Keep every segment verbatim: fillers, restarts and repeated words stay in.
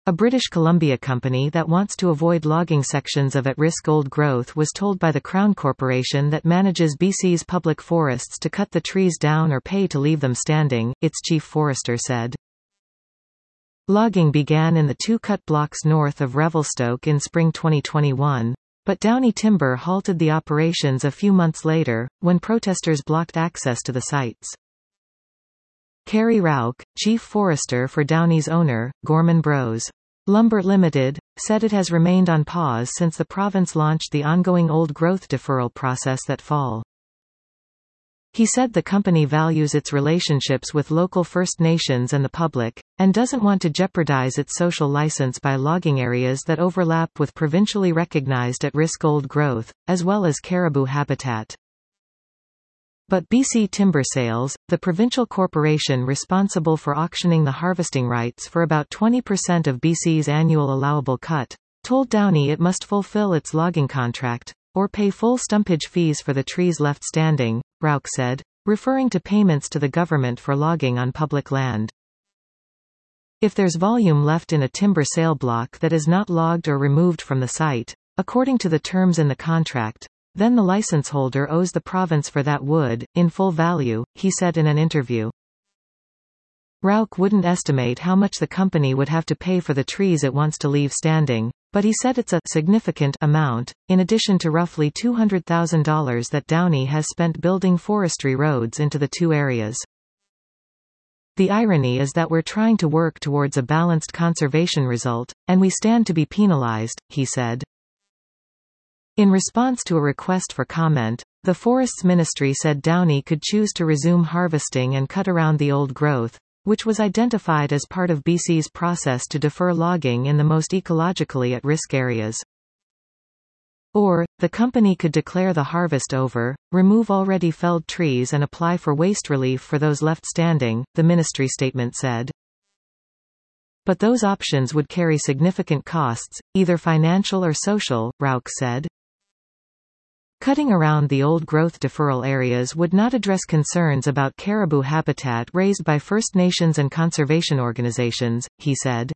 A British Columbia company that wants to avoid logging sections of at-risk old growth was told by the Crown Corporation that manages B C's public forests to cut the trees down or pay to leave them standing, its chief forester said. Logging began in the two cut blocks north of Revelstoke in spring twenty twenty-one, but Downey Timber halted the operations a few months later, when protesters blocked access to the sites. Kerry Rauch, chief forester for Downey's owner, Gorman Bros. Lumber Limited, said it has remained on pause since the province launched the ongoing old growth deferral process that fall. He said the company values its relationships with local First Nations and the public, and doesn't want to jeopardize its social license by logging areas that overlap with provincially recognized at-risk old growth, as well as caribou habitat. But B C Timber Sales, the provincial corporation responsible for auctioning the harvesting rights for about twenty percent of B C's annual allowable cut, told Downey it must fulfill its logging contract, or pay full stumpage fees for the trees left standing, Rauch said, referring to payments to the government for logging on public land. If there's volume left in a timber sale block that is not logged or removed from the site, according to the terms in the contract, then the license holder owes the province for that wood, in full value, he said in an interview. Rauch wouldn't estimate how much the company would have to pay for the trees it wants to leave standing, but he said it's a significant amount, in addition to roughly two hundred thousand dollars that Downey has spent building forestry roads into the two areas. The irony is that we're trying to work towards a balanced conservation result, and we stand to be penalized, he said. In response to a request for comment, the Forests Ministry said Downey could choose to resume harvesting and cut around the old growth, which was identified as part of B C's process to defer logging in the most ecologically at-risk areas. Or, the company could declare the harvest over, remove already felled trees and apply for waste relief for those left standing, the ministry statement said. But those options would carry significant costs, either financial or social, Rauch said. Cutting around the old growth deferral areas would not address concerns about caribou habitat raised by First Nations and conservation organizations, he said.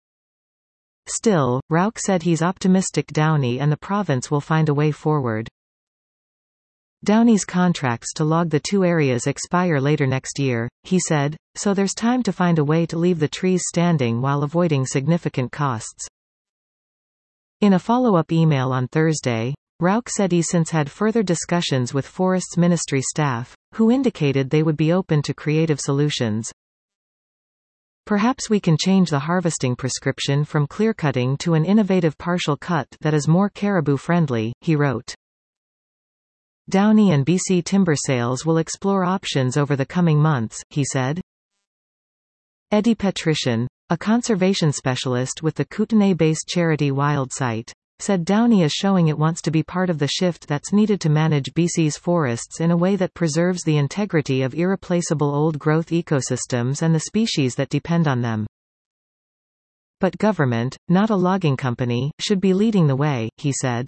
Still, Rauch said he's optimistic Downey and the province will find a way forward. Downey's contracts to log the two areas expire later next year, he said, so there's time to find a way to leave the trees standing while avoiding significant costs. In a follow-up email on Thursday, Rauch said he since had further discussions with Forests Ministry staff, who indicated they would be open to creative solutions. Perhaps we can change the harvesting prescription from clear-cutting to an innovative partial cut that is more caribou-friendly, he wrote. Downey and B C Timber Sales will explore options over the coming months, he said. Eddie Petrician, a conservation specialist with the Kootenay-based charity WildSite, said Downey is showing it wants to be part of the shift that's needed to manage B C's forests in a way that preserves the integrity of irreplaceable old-growth ecosystems and the species that depend on them. But government, not a logging company, should be leading the way, he said.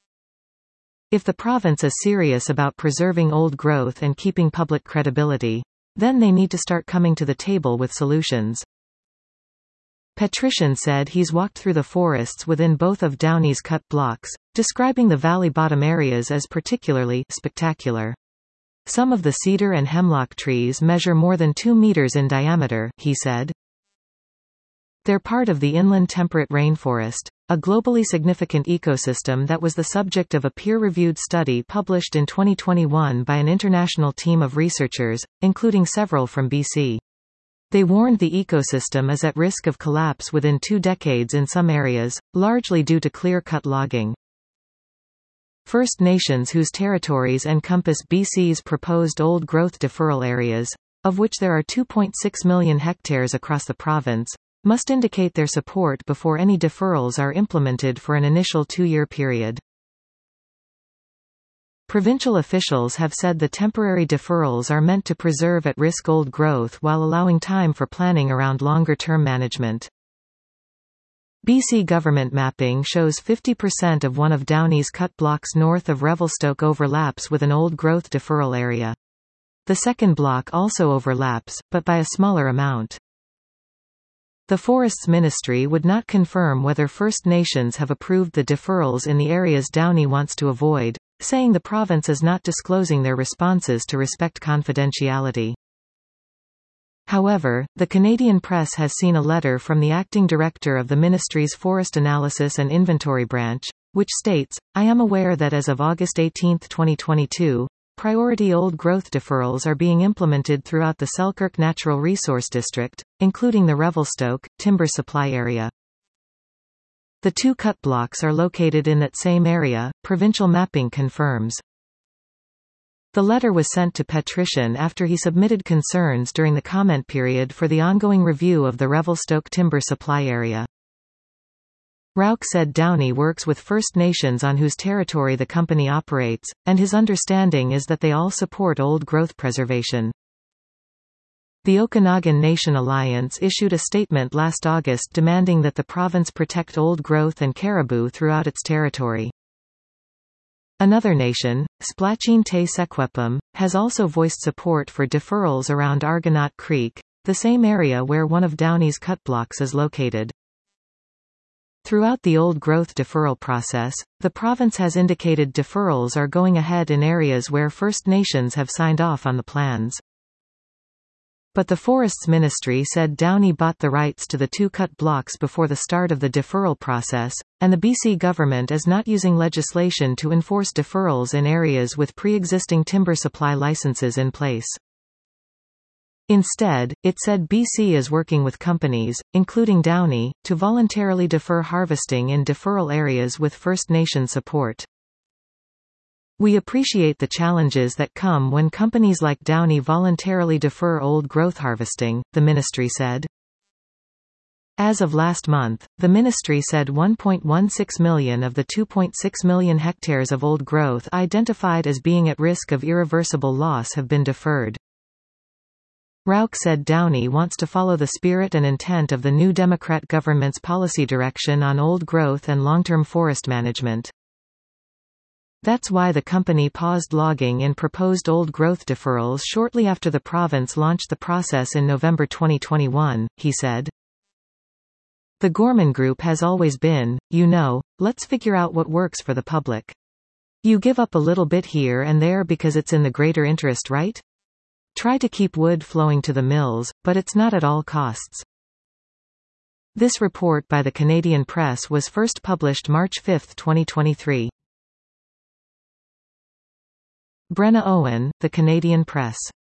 If the province is serious about preserving old growth and keeping public credibility, then they need to start coming to the table with solutions. Petrician said he's walked through the forests within both of Downey's cut blocks, describing the valley bottom areas as particularly spectacular. Some of the cedar and hemlock trees measure more than two meters in diameter, he said. They're part of the inland temperate rainforest, a globally significant ecosystem that was the subject of a peer-reviewed study published in twenty twenty-one by an international team of researchers, including several from B C. They warned the ecosystem is at risk of collapse within two decades in some areas, largely due to clear-cut logging. First Nations whose territories encompass B C's proposed old-growth deferral areas, of which there are two point six million hectares across the province, must indicate their support before any deferrals are implemented for an initial two-year period. Provincial officials have said the temporary deferrals are meant to preserve at-risk old growth while allowing time for planning around longer-term management. B C government mapping shows fifty percent of one of Downey's cut blocks north of Revelstoke overlaps with an old-growth deferral area. The second block also overlaps, but by a smaller amount. The Forests Ministry would not confirm whether First Nations have approved the deferrals in the areas Downey wants to avoid, saying the province is not disclosing their responses to respect confidentiality. However, the Canadian press has seen a letter from the acting director of the ministry's Forest Analysis and Inventory Branch, which states, "I am aware that as of August eighteenth twenty twenty-two, priority old growth deferrals are being implemented throughout the Selkirk Natural Resource District, including the Revelstoke, timber supply area. The two cut blocks are located in that same area," provincial mapping confirms. The letter was sent to Petrician after he submitted concerns during the comment period for the ongoing review of the Revelstoke timber supply area. Rauch said Downey works with First Nations on whose territory the company operates, and his understanding is that they all support old growth preservation. The Okanagan Nation Alliance issued a statement last August demanding that the province protect old growth and caribou throughout its territory. Another nation, Splacheen Te Sequepum, has also voiced support for deferrals around Argonaut Creek, the same area where one of Downey's cut blocks is located. Throughout the old growth deferral process, the province has indicated deferrals are going ahead in areas where First Nations have signed off on the plans. But the Forests Ministry said Downey bought the rights to the two cut blocks before the start of the deferral process, and the B C government is not using legislation to enforce deferrals in areas with pre-existing timber supply licenses in place. Instead, it said B C is working with companies, including Downey, to voluntarily defer harvesting in deferral areas with First Nation support. "We appreciate the challenges that come when companies like Downey voluntarily defer old growth harvesting," the ministry said. As of last month, the ministry said one point one six million of the two point six million hectares of old growth identified as being at risk of irreversible loss have been deferred. Rauch said Downey wants to follow the spirit and intent of the new Democrat government's policy direction on old growth and long-term forest management. That's why the company paused logging in proposed old growth deferrals shortly after the province launched the process in November twenty twenty-one, he said. The Gorman Group has always been, you know, let's figure out what works for the public. You give up a little bit here and there because it's in the greater interest, right? Try to keep wood flowing to the mills, but it's not at all costs. This report by the Canadian Press was first published March fifth twenty twenty-three. Brenna Owen, The Canadian Press.